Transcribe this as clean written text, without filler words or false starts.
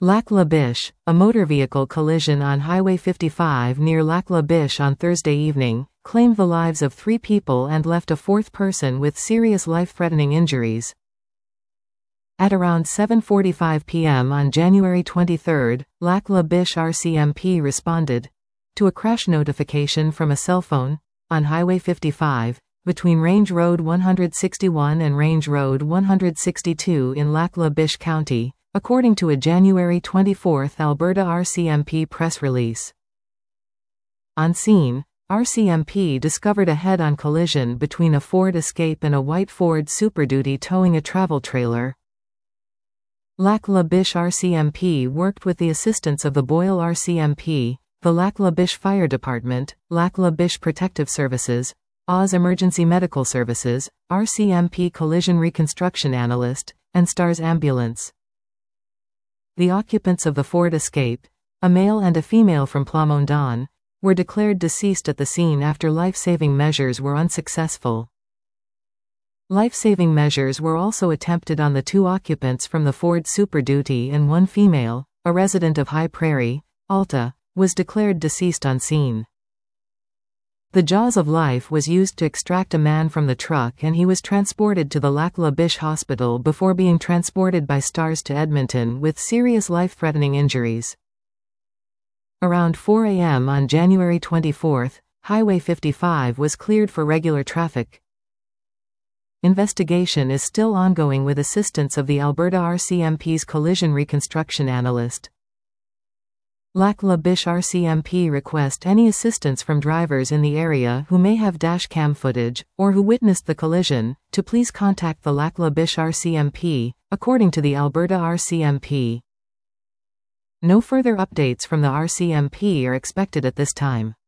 Lac La Biche, a motor vehicle collision on Highway 55 near Lac La Biche on Thursday evening, claimed the lives of 3 people and left a 4th person with serious life-threatening injuries. At around 7:45 p.m. on January 23, Lac La Biche RCMP responded to a crash notification from a cell phone on Highway 55 between Range Road 161 and Range Road 162 in Lac La Biche County, according to a January 24 Alberta RCMP press release. On scene, RCMP discovered a head-on collision between a Ford Escape and a white Ford Super Duty towing a travel trailer. Lac La Biche RCMP worked with the assistance of the Boyle RCMP, the Lac La Biche Fire Department, Lac La Biche Protective Services, Oz Emergency Medical Services, RCMP Collision Reconstruction Analyst, and STARS Ambulance. The occupants of the Ford Escape, a male and a female from Plamondon, were declared deceased at the scene after life-saving measures were unsuccessful. Life-saving measures were also attempted on the 2 occupants from the Ford Super Duty, and 1 female, a resident of High Prairie, Alta, was declared deceased on scene. The jaws of life was used to extract a man from the truck, and he was transported to the Lac La Biche Hospital before being transported by STARS to Edmonton with serious life-threatening injuries. Around 4 a.m. on January 24, Highway 55 was cleared for regular traffic. Investigation is still ongoing with assistance of the Alberta RCMP's Collision Reconstruction Analyst. Lac La Biche RCMP request any assistance from drivers in the area who may have dash cam footage, or who witnessed the collision, to please contact the Lac La Biche RCMP, according to the Alberta RCMP. No further updates from the RCMP are expected at this time.